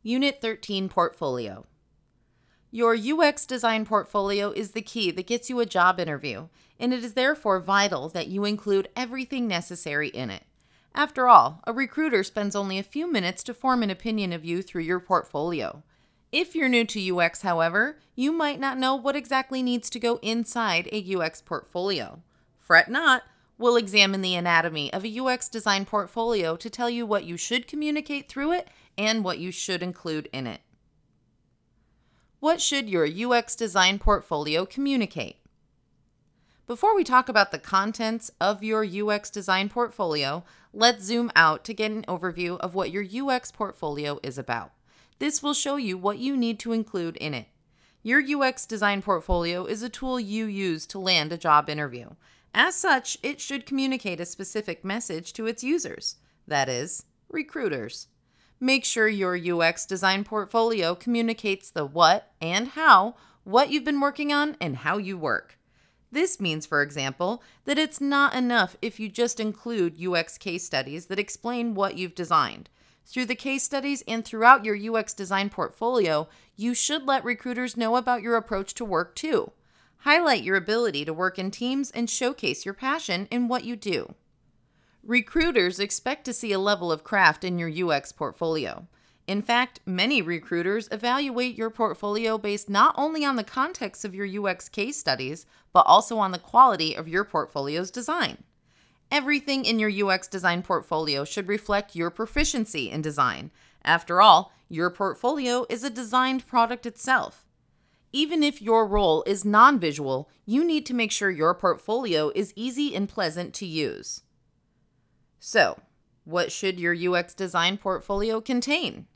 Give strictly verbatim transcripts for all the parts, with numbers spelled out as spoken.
Unit thirteen Portfolio. Your U X design portfolio is the key that gets you a job interview, and it is therefore vital that you include everything necessary in it. After all, a recruiter spends only a few minutes to form an opinion of you through your portfolio. If you're new to U X, however, you might not know what exactly needs to go inside a U X portfolio. Fret not, we'll examine the anatomy of a U X design portfolio to tell you what you should communicate through it and what you should include in it. What should your U X design portfolio communicate? Before we talk about the contents of your U X design portfolio, let's zoom out to get an overview of what your U X portfolio is about. This will show you what you need to include in it. Your U X design portfolio is a tool you use to land a job interview. As such, it should communicate a specific message to its users, that is, recruiters. Make sure your U X design portfolio communicates the what and how, what you've been working on, and how you work. This means, for example, that it's not enough if you just include U X case studies that explain what you've designed. Through the case studies and throughout your U X design portfolio, you should let recruiters know about your approach to work too. Highlight your ability to work in teams and showcase your passion in what you do. Recruiters expect to see a level of craft in your U X portfolio. In fact, many recruiters evaluate your portfolio based not only on the context of your U X case studies, but also on the quality of your portfolio's design. Everything in your U X design portfolio should reflect your proficiency in design. After all, your portfolio is a designed product itself. Even if your role is non-visual, you need to make sure your portfolio is easy and pleasant to use. So, what should your U X design portfolio contain?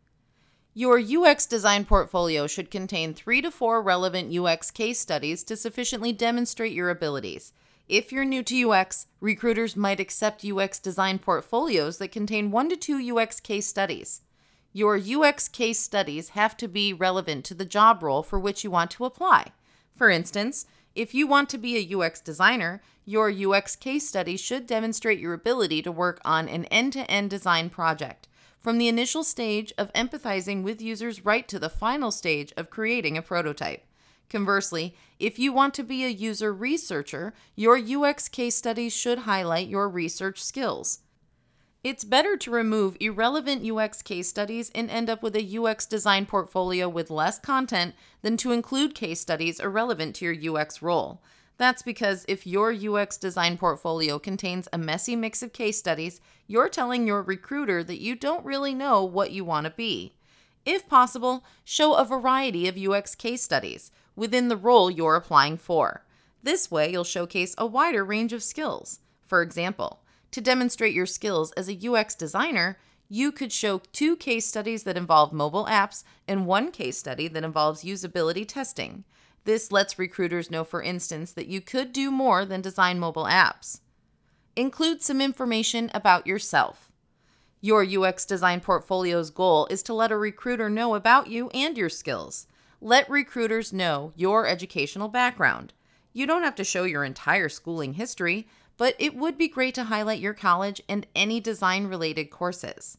Your U X design portfolio should contain three to four relevant U X case studies to sufficiently demonstrate your abilities. If you're new to U X, recruiters might accept U X design portfolios that contain one to two U X case studies. Your U X case studies have to be relevant to the job role for which you want to apply. For instance, if you want to be a U X designer, your U X case study should demonstrate your ability to work on an end-to-end design project, from the initial stage of empathizing with users right to the final stage of creating a prototype. Conversely, if you want to be a user researcher, your U X case studies should highlight your research skills. It's better to remove irrelevant U X case studies and end up with a U X design portfolio with less content than to include case studies irrelevant to your U X role. That's because if your U X design portfolio contains a messy mix of case studies, you're telling your recruiter that you don't really know what you want to be. If possible, show a variety of U X case studies within the role you're applying for. This way, you'll showcase a wider range of skills. For example, to demonstrate your skills as a U X designer, you could show two case studies that involve mobile apps and one case study that involves usability testing. This lets recruiters know, for instance, that you could do more than design mobile apps. Include some information about yourself. Your U X design portfolio's goal is to let a recruiter know about you and your skills. Let recruiters know your educational background. You don't have to show your entire schooling history, but it would be great to highlight your college and any design-related courses.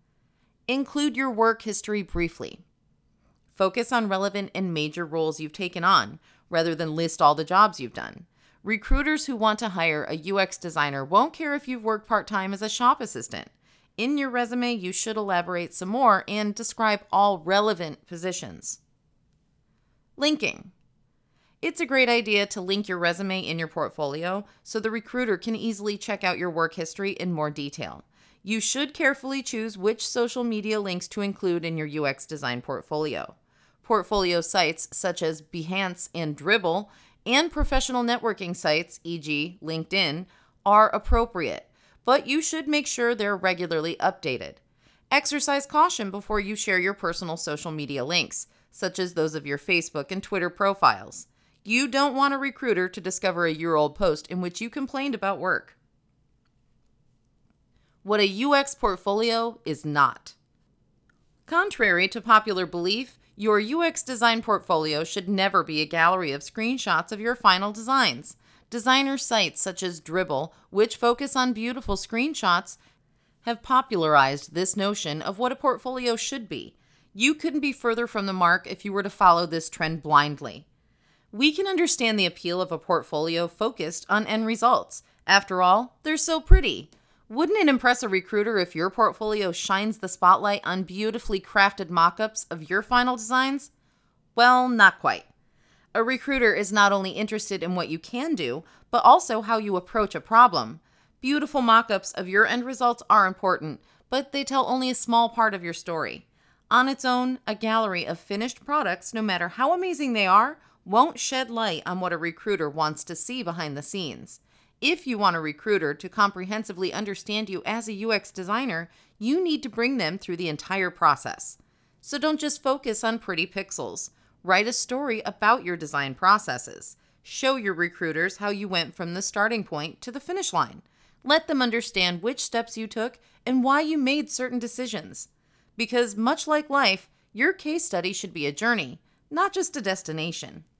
Include your work history briefly. Focus on relevant and major roles you've taken on, rather than list all the jobs you've done. Recruiters who want to hire a U X designer won't care if you've worked part-time as a shop assistant. In your resume, you should elaborate some more and describe all relevant positions. Linking. It's a great idea to link your resume in your portfolio so the recruiter can easily check out your work history in more detail. You should carefully choose which social media links to include in your U X design portfolio. Portfolio sites such as Behance and Dribbble and professional networking sites, for example LinkedIn, are appropriate, but you should make sure they're regularly updated. Exercise caution before you share your personal social media links, such as those of your Facebook and Twitter profiles. You don't want a recruiter to discover a year-old post in which you complained about work. What a U X portfolio is not. Contrary to popular belief, your U X design portfolio should never be a gallery of screenshots of your final designs. Designer sites such as Dribbble, which focus on beautiful screenshots, have popularized this notion of what a portfolio should be. You couldn't be further from the mark if you were to follow this trend blindly. We can understand the appeal of a portfolio focused on end results. After all, they're so pretty. Wouldn't it impress a recruiter if your portfolio shines the spotlight on beautifully crafted mock-ups of your final designs? Well, not quite. A recruiter is not only interested in what you can do, but also how you approach a problem. Beautiful mock-ups of your end results are important, but they tell only a small part of your story. On its own, a gallery of finished products, no matter how amazing they are, won't shed light on what a recruiter wants to see behind the scenes. If you want a recruiter to comprehensively understand you as a U X designer, you need to bring them through the entire process. So don't just focus on pretty pixels. Write a story about your design processes. Show your recruiters how you went from the starting point to the finish line. Let them understand which steps you took and why you made certain decisions. Because much like life, your case study should be a journey, not just a destination.